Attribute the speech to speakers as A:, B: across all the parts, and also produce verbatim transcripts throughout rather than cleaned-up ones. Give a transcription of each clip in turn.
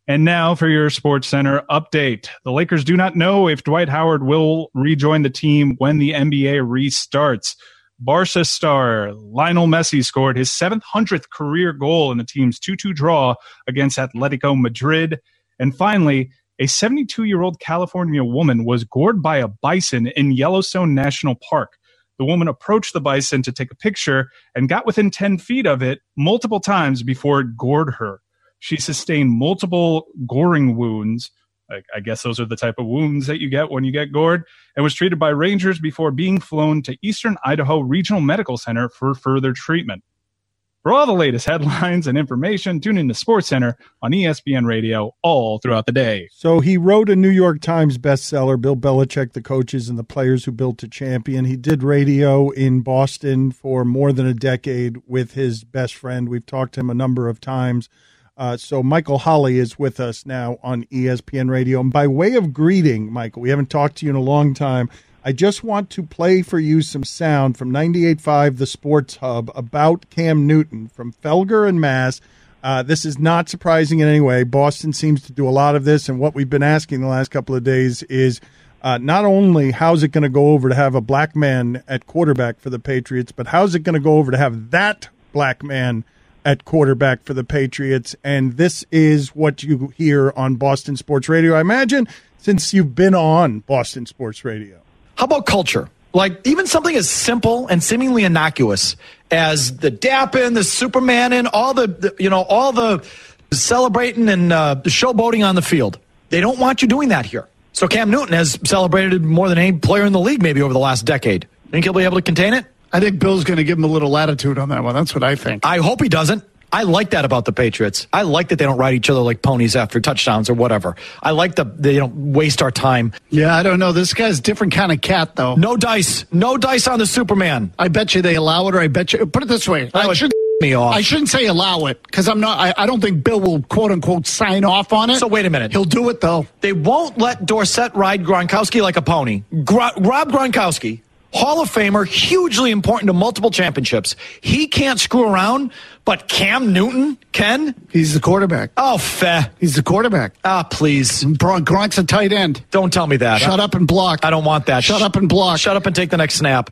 A: And now for your Sports Center update. The Lakers do not know if Dwight Howard will rejoin the team when the N B A restarts. Barca star Lionel Messi scored his seven hundredth career goal in the team's two two draw against Atletico Madrid. And finally, a seventy-two-year-old California woman was gored by a bison in Yellowstone National Park. The woman approached the bison to take a picture and got within ten feet of it multiple times before it gored her. She sustained multiple goring wounds. I, I guess those are the type of wounds that you get when you get gored, and was treated by rangers before being flown to Eastern Idaho Regional Medical Center for further treatment. For all the latest headlines and information, tune in to Sports Center on E S P N Radio all throughout the day.
B: So he wrote a New York Times bestseller, Bill Belichick, the coaches and the players who built a champion. He did radio in Boston for more than a decade with his best friend. We've talked to him a number of times. Uh, so Michael Holley is with us now on E S P N Radio. And by way of greeting, Michael, we haven't talked to you in a long time. I just want to play for you some sound from ninety-eight point five The Sports Hub about Cam Newton from Felger and Mass. Uh, this is not surprising in any way. Boston seems to do a lot of this, and what we've been asking the last couple of days is uh, not only how's it going to go over to have a black man at quarterback for the Patriots, but how's it going to go over to have that black man at quarterback for the Patriots. And this is what you hear on Boston Sports Radio, I imagine, since you've been on Boston Sports Radio.
C: How about culture? Like even something as simple and seemingly innocuous as the dapping, the Superman, and all the, the you know, all the celebrating and uh, showboating on the field. They don't want you doing that here. So Cam Newton has celebrated more than any player in the league maybe over the last decade. Think he'll be able to contain it?
D: I think Bill's going to give him a little latitude on that one. That's what I think.
C: I hope he doesn't. I like that about the Patriots. I like that they don't ride each other like ponies after touchdowns or whatever. I like the they don't waste our time.
D: Yeah, I don't know. This guy's a different kind of cat, though.
C: No dice. No dice on the Superman.
D: I bet you they allow it, or I bet you. Put it this way.
C: I,
D: I should
C: me off.
D: I shouldn't say allow it because I'm not. I, I don't think Bill will quote unquote sign off on it.
C: So wait a minute.
D: He'll do it though.
C: They won't let Dorsett ride Gronkowski like a pony. Gro- Rob Gronkowski, Hall of Famer, hugely important to multiple championships. He can't screw around, but Cam Newton can?
D: He's the quarterback.
C: Oh, feh.
D: He's the quarterback.
C: Ah, please.
D: Gron- Gronk's a tight end.
C: Don't tell me that.
D: Shut up and block.
C: I don't want that.
D: Shut up and block.
C: Shut up and take the next snap.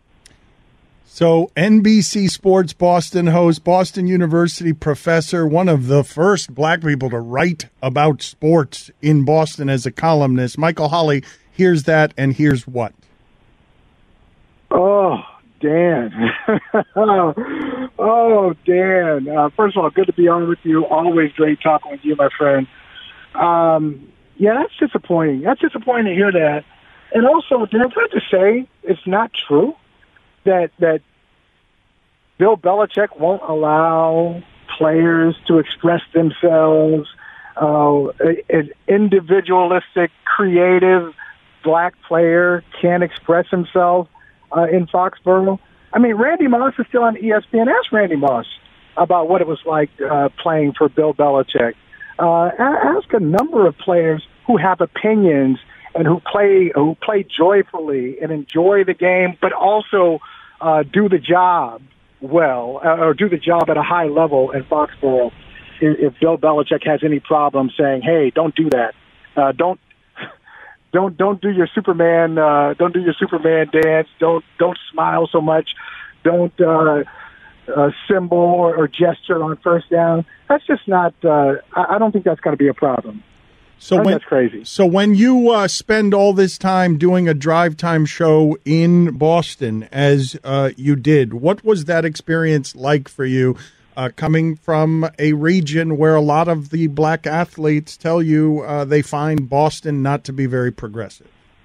B: So N B C Sports Boston host, Boston University professor, one of the first black people to write about sports in Boston as a columnist. Michael Holley hears that, and here's what.
E: Oh, Dan. oh, Dan. Uh, first of all, good to be on with you. Always great talking with you, my friend. Um, yeah, that's disappointing. That's disappointing to hear that. And also, Dan, I have to say, it's not true that that Bill Belichick won't allow players to express themselves. Uh, an individualistic, creative black player can't express himself Uh, in Foxborough. I mean, Randy Moss is still on E S P N. Ask Randy Moss about what it was like uh, playing for Bill Belichick. Uh, ask a number of players who have opinions and who play who play joyfully and enjoy the game, but also uh, do the job well uh, or do the job at a high level in Foxborough. If, if Bill Belichick has any problem saying, "Hey, don't do that. Uh, don't." Don't don't do your Superman uh, don't do your Superman dance. Don't don't smile so much. Don't uh, uh, symbol or, or gesture on first down. That's just not. Uh, I, I don't think that's going to be a problem.
B: So
E: I think
B: when,
E: that's crazy.
B: So when you uh, spend all this time doing a drive time show in Boston, as uh, you did, what was that experience like for you? Uh, coming from a region where a lot of the black athletes tell you uh, they find Boston not to be very progressive.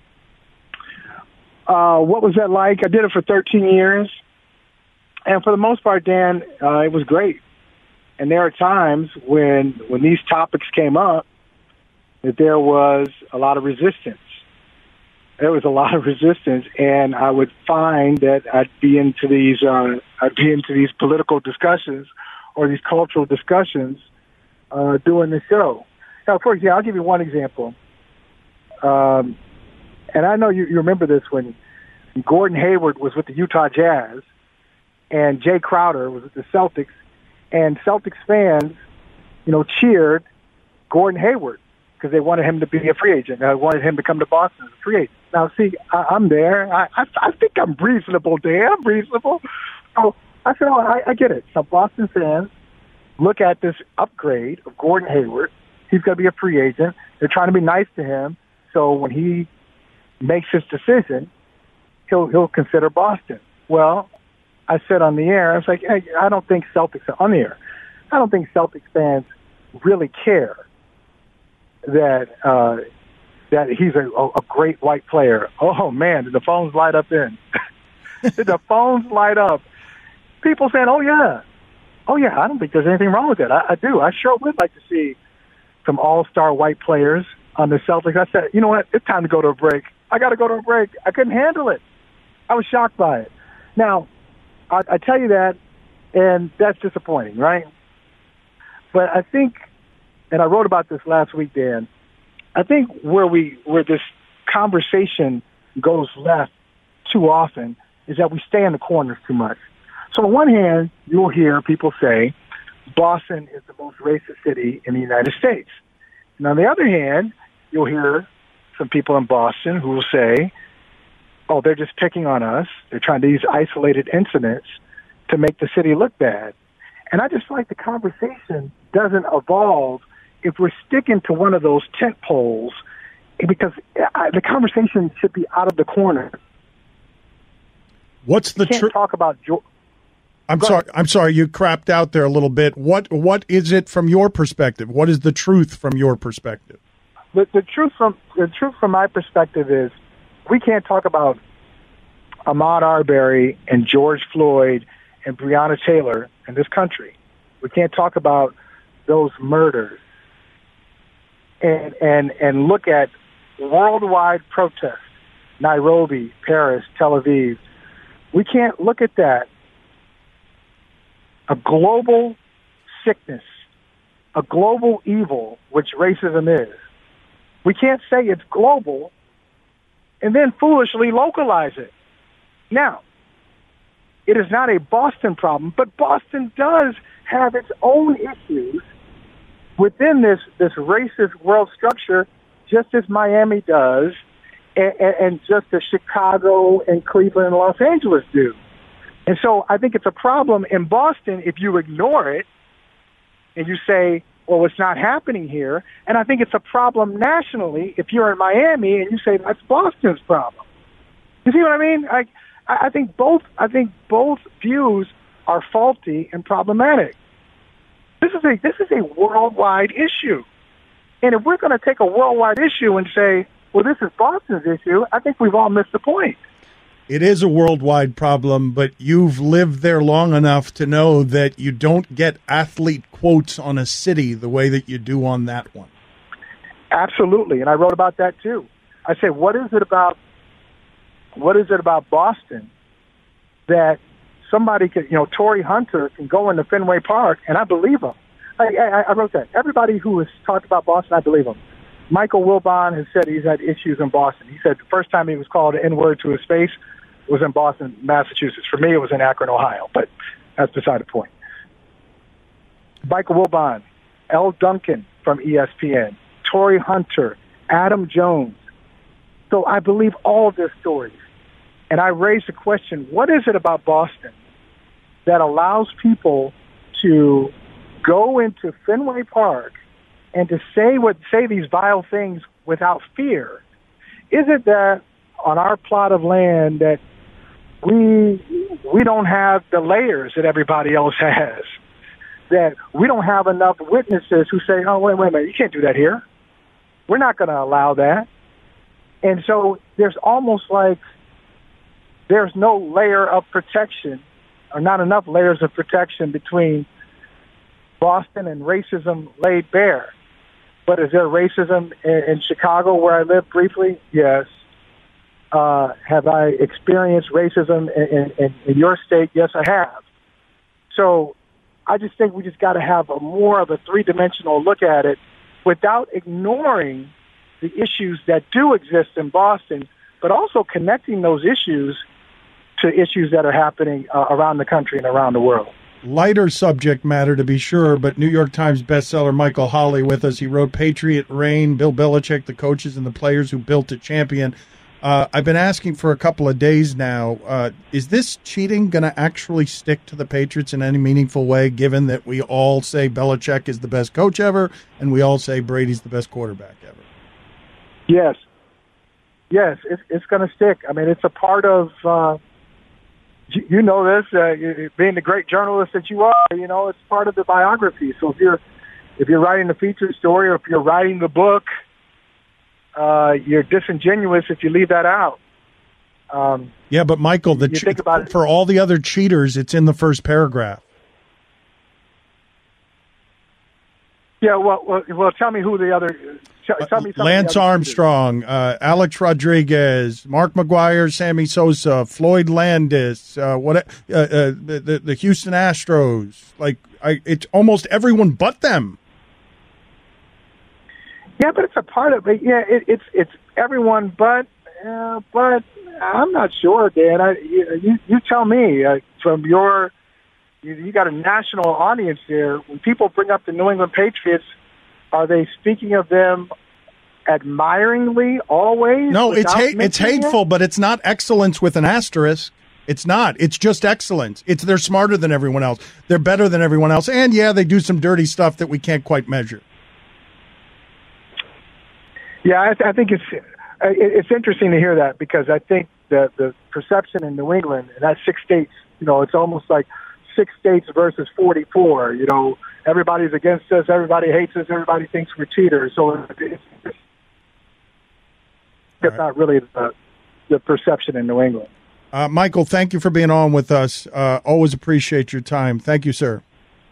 E: Uh, what was that like? I did it for thirteen years. And for the most part, Dan, uh, it was great. And there are times when, when these topics came up that there was a lot of resistance. There was a lot of resistance, and I would find that I'd be into these uh, I'd be into these political discussions or these cultural discussions uh, doing the show. Now, for example, I'll give you one example, um, and I know you, you remember this when Gordon Hayward was with the Utah Jazz, and Jay Crowder was with the Celtics, and Celtics fans, you know, cheered Gordon Hayward because they wanted him to be a free agent. They wanted him to come to Boston as a free agent. Now, see, I, I'm there. I, I, I think I'm reasonable, Dan. I'm reasonable. So I said, oh, I, I get it. So Boston fans look at this upgrade of Gordon Hayward. He's going to be a free agent. They're trying to be nice to him. So when he makes his decision, he'll he'll consider Boston. Well, I said on the air, I was like, hey, I don't think Celtics are on the air. I don't think Celtics fans really care that uh, that he's a, a great white player. Oh, man, did the phones light up then? Did the phones light up? People saying, oh, yeah. Oh, yeah, I don't think there's anything wrong with that. I, I do. I sure would like to see some all-star white players on the Celtics. I said, you know what? It's time to go to a break. I got to go to a break. I couldn't handle it. I was shocked by it. Now, I, I tell you that, and that's disappointing, right? But I think, and I wrote about this last week, Dan, I think where we where this conversation goes left too often is that we stay in the corners too much. So on one hand, you'll hear people say Boston is the most racist city in the United States. And on the other hand, you'll hear some people in Boston who will say, oh, they're just picking on us. They're trying to use isolated incidents to make the city look bad. And I just feel like the conversation doesn't evolve if we're sticking to one of those tent poles, because I, the conversation should be out of the corner.
B: What's the truth?
E: Talk about. Jo-
B: I'm
E: Go
B: sorry.
E: ahead.
B: I'm sorry. You crapped out there a little bit. What What is it from your perspective? What is the truth from your perspective?
E: The, the truth from the truth from my perspective is we can't talk about Ahmaud Arbery and George Floyd and Breonna Taylor in this country. We can't talk about those murders and and and look at worldwide protests, Nairobi, Paris, Tel Aviv. We can't look at that, a global sickness, a global evil, which racism is. We can't say it's global and then foolishly localize it. Now, it is not a Boston problem, but Boston does have its own issues within this, this racist world structure, just as Miami does, and, and just as Chicago and Cleveland and Los Angeles do. And so I think it's a problem in Boston if you ignore it and you say, well, it's not happening here. And I think it's a problem nationally if you're in Miami and you say that's Boston's problem. You see what I mean? I, I think both. I think both views are faulty and problematic. This is a this is a worldwide issue, and if we're going to take a worldwide issue and say, well, this is Boston's issue, I think we've all missed the point.
B: It is a worldwide problem, but you've lived there long enough to know that you don't get athlete quotes on a city the way that you do on that one.
E: Absolutely, and I wrote about that too. I say, what is it about? What is it about Boston that somebody can, you know, Torrey Hunter can go into Fenway Park, and I believe him. I, I, I wrote that. Everybody who has talked about Boston, I believe him. Michael Wilbon has said he's had issues in Boston. He said the first time he was called an N-word to his face was in Boston, Massachusetts. For me, it was in Akron, Ohio, but that's beside the point. Michael Wilbon, L. Duncan from E S P N, Torrey Hunter, Adam Jones. So I believe all of their stories. And I raised the question, what is it about Boston that allows people to go into Fenway Park and to say what say these vile things without fear? Is it that on our plot of land that we we don't have the layers that everybody else has? That we don't have enough witnesses who say, oh, wait, wait a minute, you can't do that here. We're not going to allow that. And so there's almost like there's no layer of protection, or not enough layers of protection between Boston and racism laid bare. But is there racism in, in Chicago where I lived briefly? Yes. Uh, have I experienced racism in, in, in your state? Yes, I have. So I just think we just got to have a more of a three-dimensional look at it without ignoring the issues that do exist in Boston, but also connecting those issues to issues that are happening uh, around the country and around the world.
B: lighter subject matter to be sure, but New York Times bestseller Michael Holley with us. He wrote Patriot Reign, Bill Belichick, the coaches and the players who built a champion. Uh, I've been asking for a couple of days now, uh, is this cheating going to actually stick to the Patriots in any meaningful way, given that we all say Belichick is the best coach ever and we all say Brady's the best quarterback ever?
E: Yes. Yes, it's, it's going to stick. I mean, it's a part of, uh, you, you know this, uh, being the great journalist that you are, you know, it's part of the biography. So if you're, if you're writing the feature story or if you're writing the book, Uh, you're disingenuous if you leave that out. Um,
B: yeah, but Michael, the che- for all the other cheaters, it's in the first paragraph.
E: Yeah, well, well, well tell me who the other. Tell, tell me
B: Lance Armstrong, uh, Alex Rodriguez, Mark McGuire, Sammy Sosa, Floyd Landis, uh, what uh, uh, the, the the Houston Astros. Like, I, it's almost everyone but them.
E: Yeah, but it's a part of it. Yeah, it, it's it's everyone, but uh, but I'm not sure, Dan. I, you you tell me uh, from your you, you got a national audience there. When people bring up the New England Patriots, are they speaking of them admiringly always?
B: No, it's hate, it's hateful,
E: it?
B: But it's not excellence with an asterisk. It's not. It's just excellence. It's they're smarter than everyone else. They're better than everyone else, and yeah, they do some dirty stuff that we can't quite measure.
E: Yeah, I, th- I think it's it's interesting to hear that because I think that the perception in New England, and that's six states, you know, it's almost like six states versus forty-four. You know, everybody's against us, everybody hates us, everybody thinks we're cheaters. So it's, it's right. not really the, the perception in New England.
B: Uh, Michael, thank you for being on with us. Uh, always appreciate your time. Thank you, sir.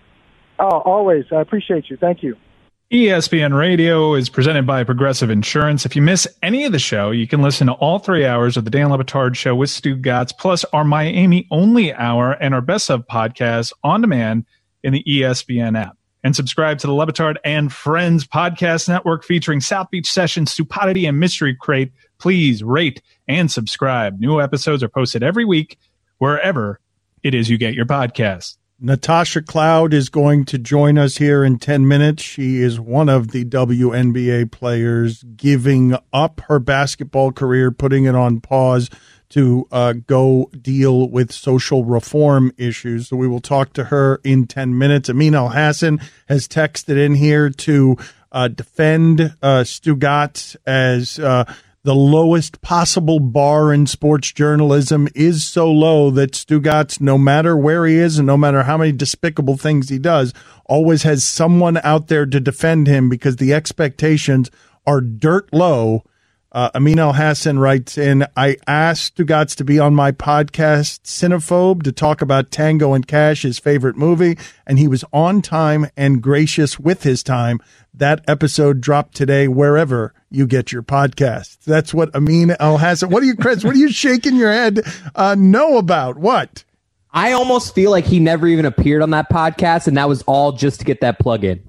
E: Oh, always. I appreciate you. Thank you.
A: E S P N Radio is presented by Progressive Insurance. If you miss any of the show, you can listen to all three hours of the Dan Le Batard Show with Stu Gatz, plus our Miami-only hour and our Best Of podcast on demand in the E S P N app. And subscribe to the Le Batard and Friends podcast network featuring South Beach Sessions, Stupidity, and Mystery Crate. Please rate and subscribe. New episodes are posted every week wherever it is you get your podcasts.
B: Natasha Cloud is going to join us here in ten minutes. She is one of the W N B A players giving up her basketball career, putting it on pause to uh, go deal with social reform issues. So we will talk to her in ten minutes. Amin Elhassan has texted in here to uh, defend uh, Stugotz as uh, the lowest possible bar in sports journalism is so low that Stugotz, no matter where he is and no matter how many despicable things he does, always has someone out there to defend him because the expectations are dirt low. Uh, Amin Elhassan writes in, I asked Stugotz to be on my podcast, Cinephobe, to talk about Tango and Cash, his favorite movie, and he was on time and gracious with his time. That episode dropped today wherever you get your podcasts. That's what Amin Elhassan. What are you, Chris? What are you shaking your head uh, know about? What?
F: I almost feel like he never even appeared on that podcast, and that was all just to get that plug in.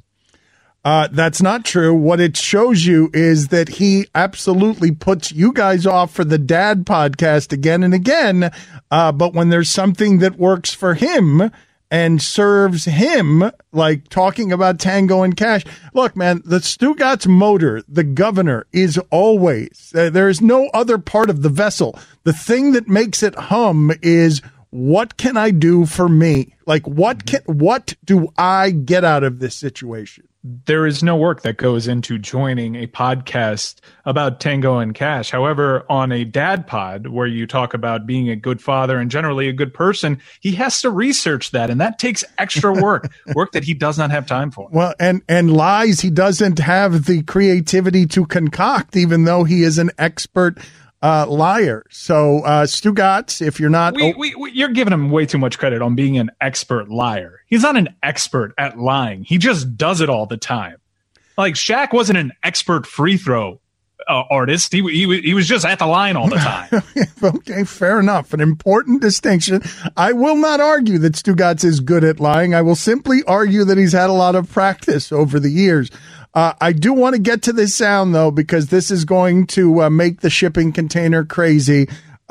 B: Uh, that's not true. What it shows you is that he absolutely puts you guys off for the dad podcast again and again. Uh, but when there's something that works for him and serves him, like talking about Tango and Cash. Look, man, the Stugotz motor, the governor, is always, uh, there is no other part of the vessel. The thing that makes it hum is, what can I do for me? Like, what can, what do I get out of this situation?
A: There is no work that goes into joining a podcast about Tango and Cash. However, on a dad pod where you talk about being a good father and generally a good person, he has to research that, and that takes extra work, work that he does not have time for.
B: Well, and, and lies he doesn't have the creativity to concoct, even though he is an expert Uh, liar. So, uh, Stugotz, if you're not,
A: we, we, we, you're giving him way too much credit on being an expert liar. He's not an expert at lying. He just does it all the time. Like Shaq wasn't an expert free throw uh, artist. He, he he was just at the line all the time.
B: Okay, fair enough. An important distinction. I will not argue that Stugotz is good at lying. I will simply argue that he's had a lot of practice over the years. Uh, I do want to get to this sound, though, because this is going to uh, make the shipping container crazy.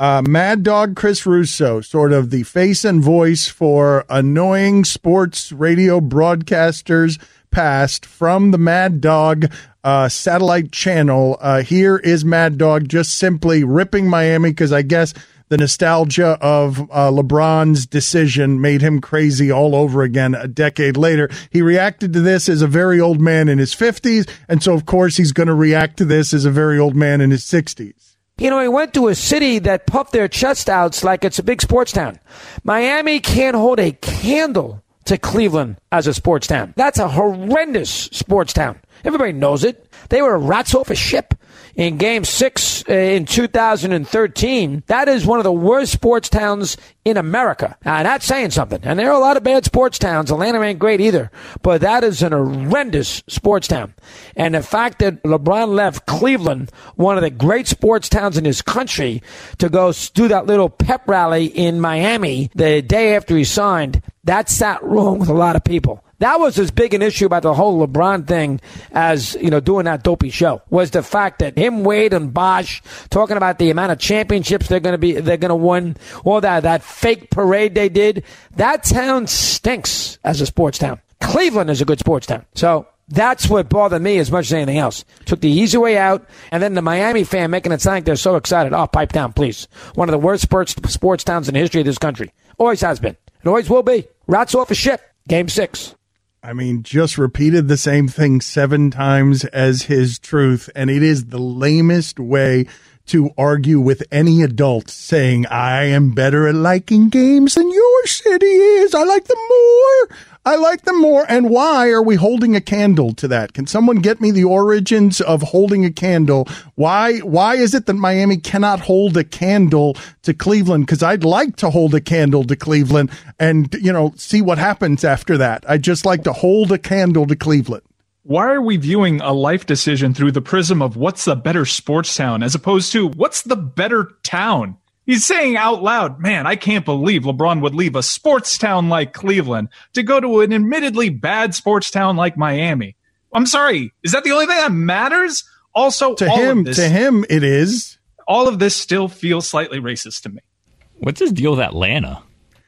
B: Uh, Mad Dog Chris Russo, sort of the face and voice for annoying sports radio broadcasters past from the Mad Dog uh, satellite channel. Uh, here is Mad Dog just simply ripping Miami because I guess the nostalgia of uh, LeBron's decision made him crazy all over again a decade later. He reacted to this as a very old man in his fifties, and so of course he's going to react to this as a very old man in his sixties.
G: You know, he went to a city that puffed their chest outs like it's a big sports town. Miami can't hold a candle to Cleveland as a sports town. That's a horrendous sports town. Everybody knows it. They were rats off a ship in game six uh, in two thousand thirteen. That is one of the worst sports towns in America. Now, that's saying something. And there are a lot of bad sports towns. Atlanta ain't great either. But that is an horrendous sports town. And the fact that LeBron left Cleveland, one of the great sports towns in his country, to go do that little pep rally in Miami the day after he signed, that sat wrong with a lot of people. That was as big an issue about the whole LeBron thing as, you know, doing that dopey show, was the fact that him, Wade, and Bosh talking about the amount of championships they're going to be, they're going to win, all that, that fake parade they did. That town stinks as a sports town. Cleveland is a good sports town. So that's what bothered me as much as anything else. Took the easy way out, and then the Miami fan making it sound like they're so excited. Oh, pipe down, please. One of the worst sports, sports towns in the history of this country. Always has been. It always will be. Rats off a ship. Game six.
B: I mean, just repeated the same thing seven times as his truth, and it is the lamest way to argue with any adult saying, I am better at liking games than your city is. I like them more. I like them more. And why are we holding a candle to that? Can someone get me the origins of holding a candle? Why why is it that Miami cannot hold a candle to Cleveland? Because I'd like to hold a candle to Cleveland and, you know, see what happens after that. I'd just like to hold a candle to Cleveland.
A: Why are we viewing a life decision through the prism of what's the better sports town as opposed to what's the better town? He's saying out loud, man, I can't believe LeBron would leave a sports town like Cleveland to go to an admittedly bad sports town like Miami. I'm sorry. Is that the only thing that matters? Also,
B: to
A: all
B: him,
A: of this,
B: to him, it is.
A: All of this still feels slightly racist to me.
H: What's his deal with Atlanta?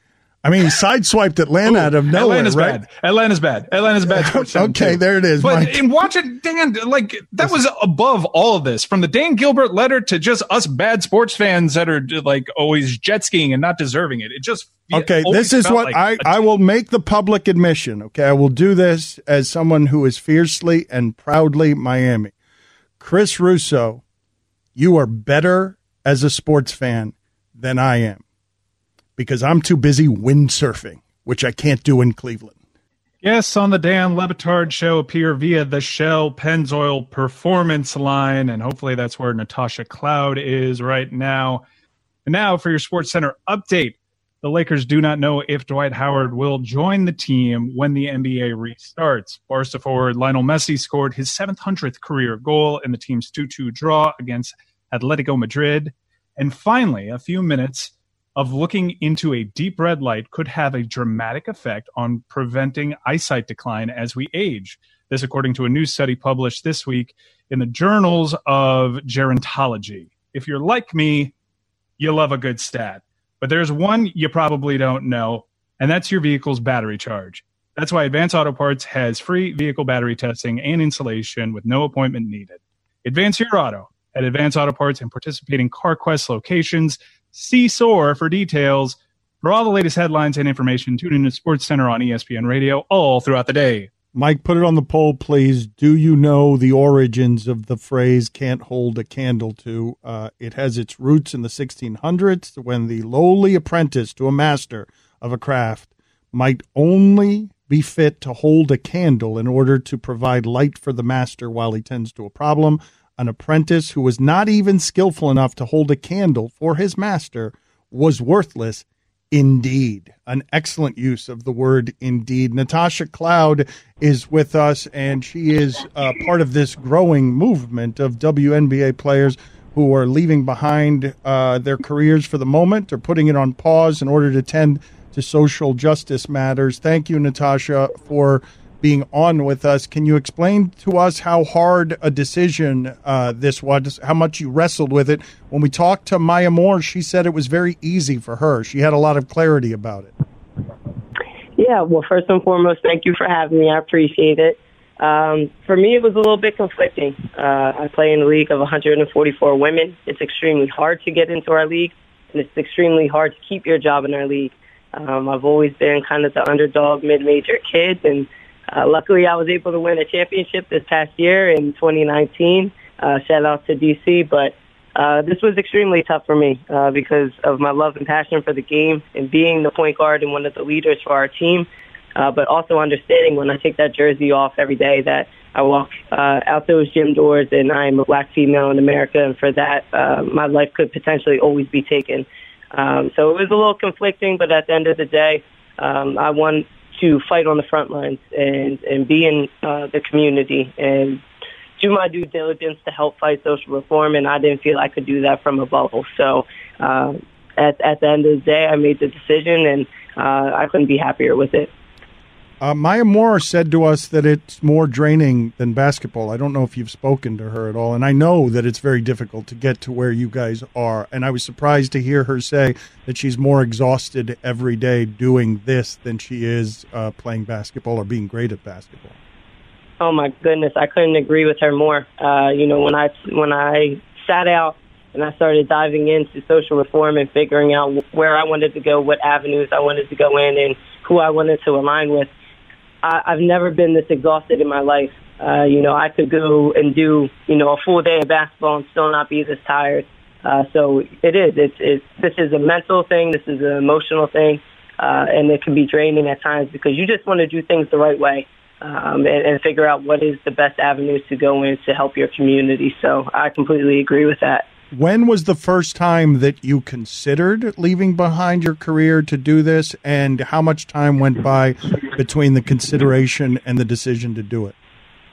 B: I mean, he sideswiped Atlanta Ooh, out of nowhere,
A: Atlanta's
B: right?
A: bad. Atlanta's bad. Atlanta's bad. Sports
B: okay,
A: too.
B: There it is.
A: But
B: Mike.
A: in watching Dan, like that was above all of this, from the Dan Gilbert letter to just us bad sports fans that are like always jet skiing and not deserving it. It just
B: okay. This is what like I I will make the public admission. Okay, I will do this as someone who is fiercely and proudly Miami. Chris Russo, you are better as a sports fan than I am, because I'm too busy windsurfing, which I can't do in Cleveland.
A: Yes, on the Dan Le Batard Show, appear via the Shell Pennzoil Performance line, and hopefully that's where Natasha Cloud is right now. And now for your Sports Center update. The Lakers do not know if Dwight Howard will join the team when the N B A restarts. Barca forward Lionel Messi scored his seven hundredth career goal in the team's two two draw against Atletico Madrid. And finally, a few minutes of looking into a deep red light could have a dramatic effect on preventing eyesight decline as we age. This, according to a new study published this week in the Journals of Gerontology. If you're like me, you love a good stat. But there's one you probably don't know, and that's your vehicle's battery charge. That's why Advance Auto Parts has free vehicle battery testing and installation with no appointment needed. Advance your auto at Advance Auto Parts and participating CarQuest locations. See S O A R for details. For all the latest headlines and information, tune in to Sports Center on E S P N Radio all throughout the day.
B: Mike, put it on the poll, please. Do you know the origins of the phrase can't hold a candle to? Uh, it has its roots in the sixteen hundreds when the lowly apprentice to a master of a craft might only be fit to hold a candle in order to provide light for the master while he tends to a problem. An apprentice who was not even skillful enough to hold a candle for his master was worthless indeed. An excellent use of the word indeed. Natasha Cloud is with us, and she is uh, part of this growing movement of W N B A players who are leaving behind uh, their careers for the moment or putting it on pause in order to tend to social justice matters. Thank you, Natasha, for being on with us. Can you explain to us how hard a decision uh, this was, how much you wrestled with it? When we talked to Maya Moore, she said it was very easy for her. She had a lot of clarity about it.
I: Yeah, well, first and foremost, thank you for having me. I appreciate it. Um, for me, it was a little bit conflicting. Uh, I play in a league of one hundred forty-four women. It's extremely hard to get into our league, and it's extremely hard to keep your job in our league. Um, I've always been kind of the underdog mid-major kid, and uh, luckily I was able to win a championship this past year in twenty nineteen. Uh, shout out to D C, but uh, this was extremely tough for me uh, because of my love and passion for the game and being the point guard and one of the leaders for our team. Uh, but also understanding when I take that jersey off every day that I walk uh, out those gym doors and I am a black female in America, and for that, uh, my life could potentially always be taken. Um, so it was a little conflicting, but at the end of the day, um, I want to fight on the front lines and, and be in uh, the community and do my due diligence to help fight social reform, and I didn't feel I could do that from a bubble. So uh, at, at the end of the day, I made the decision, and uh, I couldn't be happier with it.
B: Uh, Maya Moore said to us that it's more draining than basketball. I don't know if you've spoken to her at all, and I know that it's very difficult to get to where you guys are, and I was surprised to hear her say that she's more exhausted every day doing this than she is uh, playing basketball or being great at basketball.
I: Oh, my goodness. I couldn't agree with her more. Uh, you know, when I, when I sat out and I started diving into social reform and figuring out where I wanted to go, what avenues I wanted to go in, and who I wanted to align with, I've never been this exhausted in my life. Uh, you know, I could go and do, you know, a full day of basketball and still not be this tired. Uh, so it is. It's, it's, this is a mental thing. This is an emotional thing. Uh, and it can be draining at times because you just want to do things the right way um, and, and figure out what is the best avenues to go in to help your community. So I completely agree with that.
B: When was the first time that you considered leaving behind your career to do this, and how much time went by between the consideration and the decision to do it?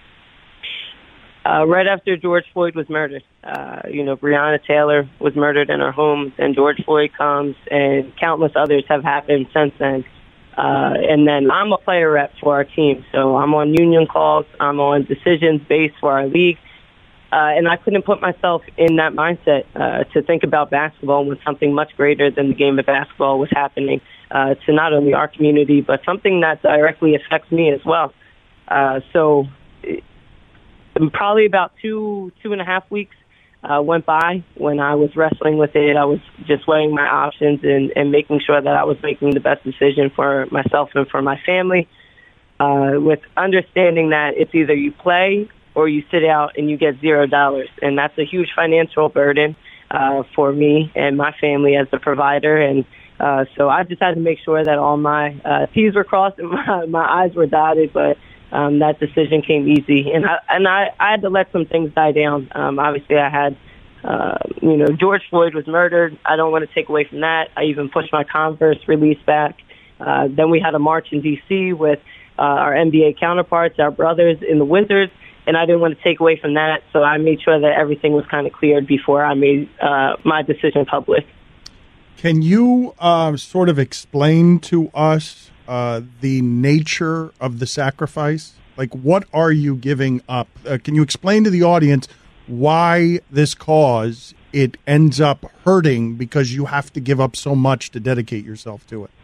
I: Uh, right after George Floyd was murdered. Uh, you know, Breonna Taylor was murdered in her home, then George Floyd comes, and countless others have happened since then. Uh, and then I'm a player rep for our team, so I'm on union calls, I'm on decisions based for our league. Uh, and I couldn't put myself in that mindset uh, to think about basketball when something much greater than the game of basketball was happening uh, to not only our community, but something that directly affects me as well. Uh, so it, probably about two, two and a half weeks uh, went by when I was wrestling with it. I was just weighing my options and, and making sure that I was making the best decision for myself and for my family, uh, with understanding that it's either you play or you sit out and you get zero dollars. And that's a huge financial burden uh, for me and my family as the provider. And uh, so I just had to make sure that all my uh, T's were crossed and my, my I's were dotted, but um, that decision came easy. And I, and I, I had to let some things die down. Um, obviously, I had, uh, you know, George Floyd was murdered. I don't want to take away from that. I even pushed my Converse release back. Uh, then we had a march in D C with uh, our N B A counterparts, our brothers in the Wizards. And I didn't want to take away from that, so I made sure that everything was kind of cleared before I made uh, my decision public.
B: Can you uh, sort of explain to us uh, the nature of the sacrifice? Like, what are you giving up? Uh, can you explain to the audience why this cause, it ends up hurting because you have to give up so much to dedicate yourself to it?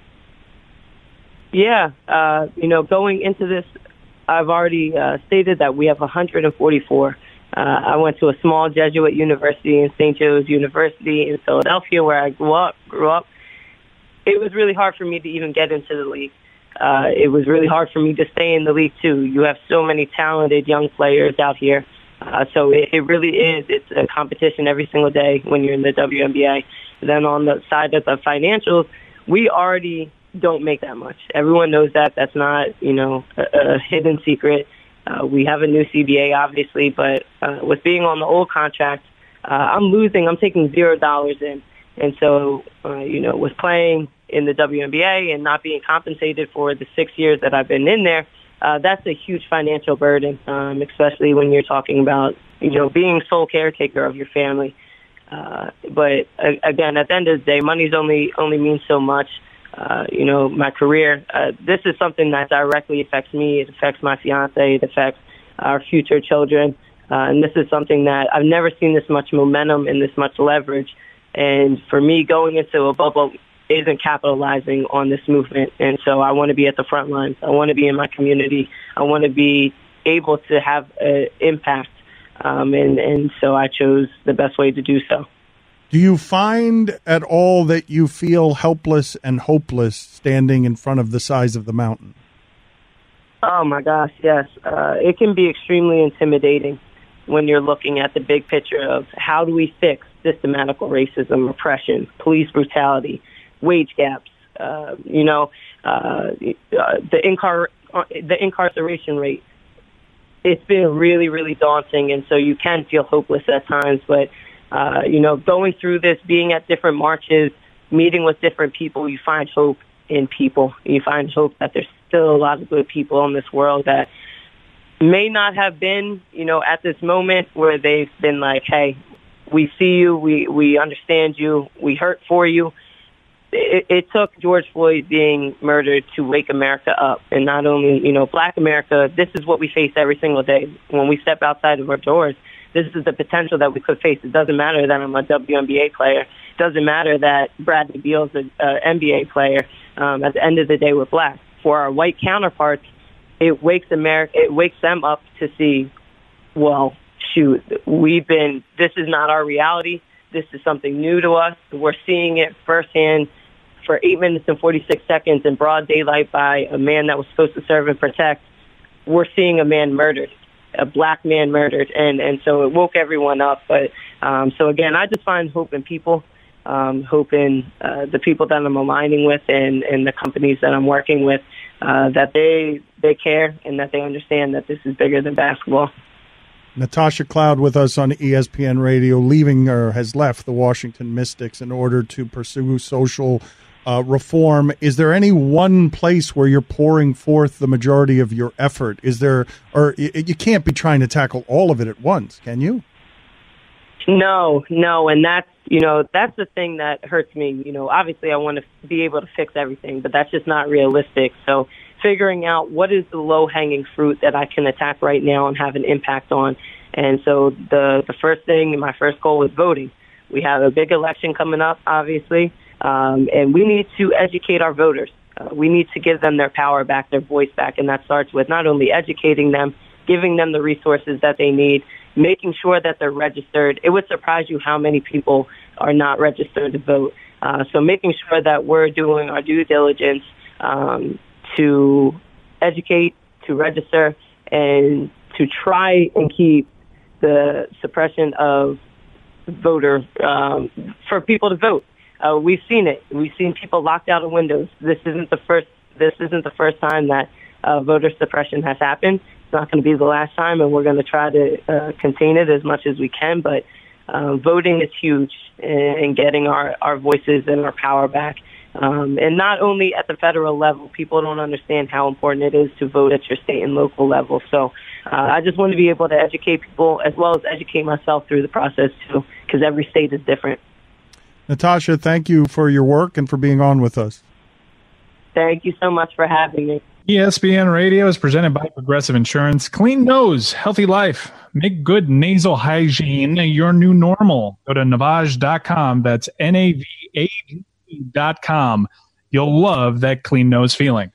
I: Yeah, uh, you know, going into this, I've already uh, stated that we have one hundred forty-four. Uh, I went to a small Jesuit university in Saint Joe's University in Philadelphia, where I grew up. Grew up. It was really hard for me to even get into the league. Uh, it was really hard for me to stay in the league too. You have so many talented young players out here, uh, so it, it really is. It's a competition every single day when you're in the W N B A. Then on the side of the financials, we already don't make that much. Everyone knows that. That's not, you know, a, a hidden secret. Uh, we have a new C B A, obviously, but uh, with being on the old contract, uh, I'm losing. I'm taking zero dollars in. And so, uh, you know, with playing in the W N B A and not being compensated for the six years that I've been in there, uh, that's a huge financial burden, um, especially when you're talking about, you know, being sole caretaker of your family. Uh, but, uh, again, at the end of the day, money's only, only means so much. uh, you know, my career. Uh, this is something that directly affects me. It affects my fiance. It affects our future children. Uh, and this is something that I've never seen this much momentum and this much leverage. And for me, going into a bubble isn't capitalizing on this movement. And so I want to be at the front lines. I want to be in my community. I want to be able to have an impact. Um, and, and so I chose the best way to do so.
B: Do you find at all that you feel helpless and hopeless standing in front of the size of the mountain?
I: Oh, my gosh, yes. Uh, it can be extremely intimidating when you're looking at the big picture of how do we fix systematic racism, oppression, police brutality, wage gaps, uh, you know, uh, the, incar- the incarceration rate. It's been really, really daunting, and so you can feel hopeless at times. But, uh, you know, going through this, being at different marches, meeting with different people, you find hope in people. You find hope that there's still a lot of good people in this world that may not have been, you know, at this moment where they've been like, hey, we see you, we, we understand you, we hurt for you. It, it took George Floyd being murdered to wake America up. And not only, you know, Black America, this is what we face every single day. When we step outside of our doors, this is the potential that we could face. It doesn't matter that I'm a W N B A player. It doesn't matter that Bradley Beal's an N B A player. Um, at the end of the day, we're Black. For our white counterparts, it wakes America, it wakes them up to see, well, shoot, we've been, this is not our reality. This is something new to us. We're seeing it firsthand for eight minutes and forty-six seconds in broad daylight by a man that was supposed to serve and protect. We're seeing a man murdered, a Black man murdered. And, and so it woke everyone up. But um, so, again, I just find hope in people, um, hope in uh, the people that I'm aligning with and, and the companies that I'm working with, uh, that they they care and that they understand that this is bigger than basketball.
B: Natasha Cloud with us on E S P N Radio, leaving or has left the Washington Mystics in order to pursue social uh, reform. Is there any one place where you're pouring forth the majority of your effort? Is there, or you can't be trying to tackle all of it at once, can you?
I: No, no, and that's, you know, that's the thing that hurts me. You know, obviously I want to be able to fix everything, but that's just not realistic. So figuring out what is the low-hanging fruit that I can attack right now and have an impact on. And so the the first thing, my first goal was voting. We have a big election coming up, obviously, um, and we need to educate our voters. Uh, we need to give them their power back, their voice back, and that starts with not only educating them, giving them the resources that they need, making sure that they're registered. It would surprise you how many people are not registered to vote. Uh, so making sure that we're doing our due diligence um, to educate, to register, and to try and keep the suppression of voter um, for people to vote. Uh, we've seen it. We've seen people locked out of windows. This isn't the first. This isn't the first time that uh, voter suppression has happened. It's not going to be the last time, and we're going to try to uh, contain it as much as we can. But uh, voting is huge in getting our, our voices and our power back. Um, and not only at the federal level, people don't understand how important it is to vote at your state and local level. So uh, I just want to be able to educate people as well as educate myself through the process, too, because every state is different.
B: Natasha, thank you for your work and for being on with us.
I: Thank you so much for having me.
A: E S P N Radio is presented by Progressive Insurance. Clean nose, healthy life. Make good nasal hygiene your new normal. Go to Navage dot com. That's N A V A G E dot com. You'll love that clean nose feeling.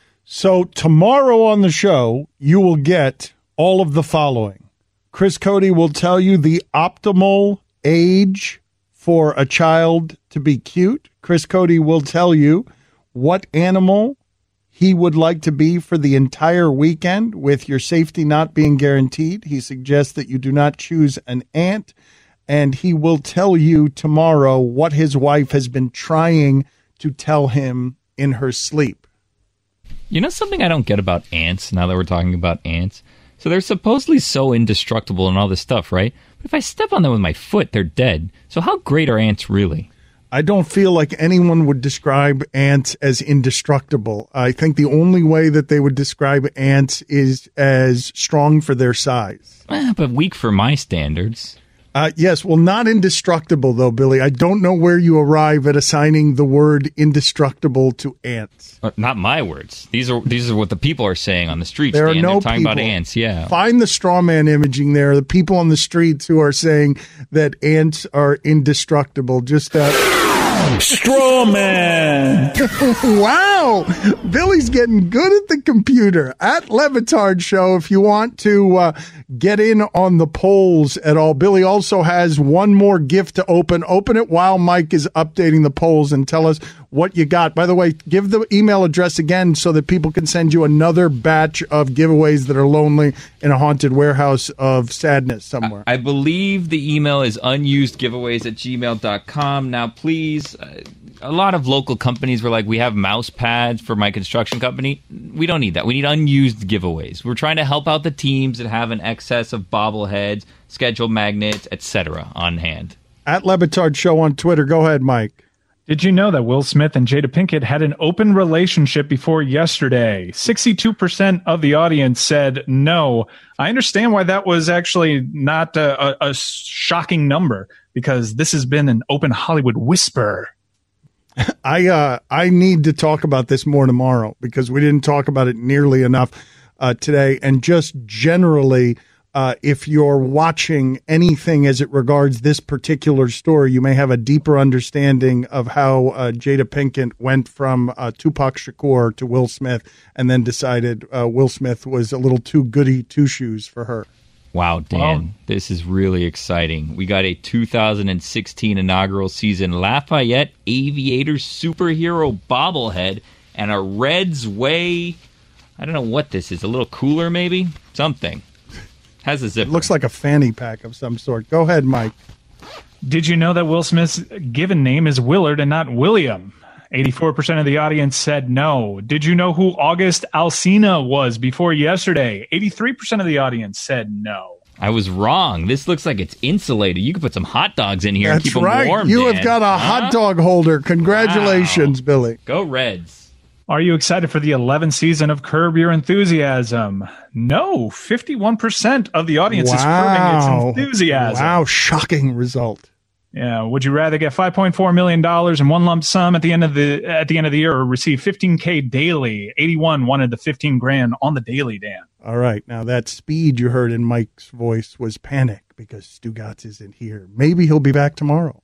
B: So tomorrow on the show, you will get all of the following. Chris Cote will tell you the optimal age for a child to be cute. Chris Cote will tell you what animal he would like to be for the entire weekend, with your safety not being guaranteed. He suggests that you do not choose an ant, and he will tell you tomorrow what his wife has been trying to tell him in her sleep.
H: You know something I don't get about ants, now that we're talking about ants? So they're supposedly so indestructible and all this stuff, right? But if I step on them with my foot, they're dead. So how great are ants really?
B: I don't feel like anyone would describe ants as indestructible. I think the only way that they would describe ants is as strong for their size.
H: Eh, but weak for my standards.
B: Uh, yes, well, not indestructible, though, Billy. I don't know where you arrive at assigning the word indestructible to ants.
H: Uh, not my words. These are these are what the people are saying on the streets.
B: There are
H: Dan.
B: no
H: They're talking
B: people.
H: about ants, yeah.
B: Find the straw man imaging there, the people on the streets who are saying that ants are indestructible. Just uh,
J: straw man.
B: Wow. Billy's getting good at the computer. At Levitard Show, if you want to uh, get in on the polls at all. Billy also has one more gift to open. Open it while Mike is updating the polls and tell us what you got. By the way, give the email address again so that people can send you another batch of giveaways that are lonely in a haunted warehouse of sadness somewhere.
H: I, I believe the email is unusedgiveaways at gmail dot com. Now, please, uh, a lot of local companies were like, we have mouse pads for my construction company. We don't need that. We need unused giveaways. We're trying to help out the teams that have an excess of bobbleheads, schedule magnets, et cetera on hand.
B: At Levitard Show on Twitter. Go ahead, Mike.
A: Did you know that Will Smith and Jada Pinkett had an open relationship before yesterday? sixty-two percent of the audience said no. I understand why that was actually not a, a, a shocking number, because this has been an open Hollywood whisper.
B: I uh, I need to talk about this more tomorrow, because we didn't talk about it nearly enough uh, today. And just generally, uh, if you're watching anything as it regards this particular story, you may have a deeper understanding of how uh, Jada Pinkett went from uh, Tupac Shakur to Will Smith, and then decided uh, Will Smith was a little too goody two-shoes for her.
H: Wow, Dan, wow. This is really exciting. We got a two thousand sixteen inaugural season Lafayette Aviators superhero bobblehead and a Reds Way, I don't know what this is, a little cooler maybe? Something. Has a zipper.
B: It looks like a fanny pack of some sort. Go ahead, Mike.
A: Did you know that Will Smith's given name is Willard and not William? eighty-four percent of the audience said no. Did you know who August Alsina was before yesterday? eighty-three percent of the audience said no.
H: I was wrong. This looks like it's insulated. You could put some hot dogs in here
B: That's
H: and keep
B: right.
H: them warm.
B: You
H: Dan.
B: have got a
H: huh?
B: hot dog holder. Congratulations,
H: wow.
B: Billy.
H: Go Reds.
A: Are you excited for the eleventh season of Curb Your Enthusiasm? No. fifty-one percent of the audience
B: wow.
A: is curbing its enthusiasm.
B: Wow, shocking result.
A: Yeah, would you rather get five point four million dollars in one lump sum at the end of the at the end of the year, or receive fifteen K daily? eighty-one wanted the fifteen grand on the daily, Dan.
B: All right, now that speed you heard in Mike's voice was panic, because Stugotz isn't here. Maybe he'll be back tomorrow.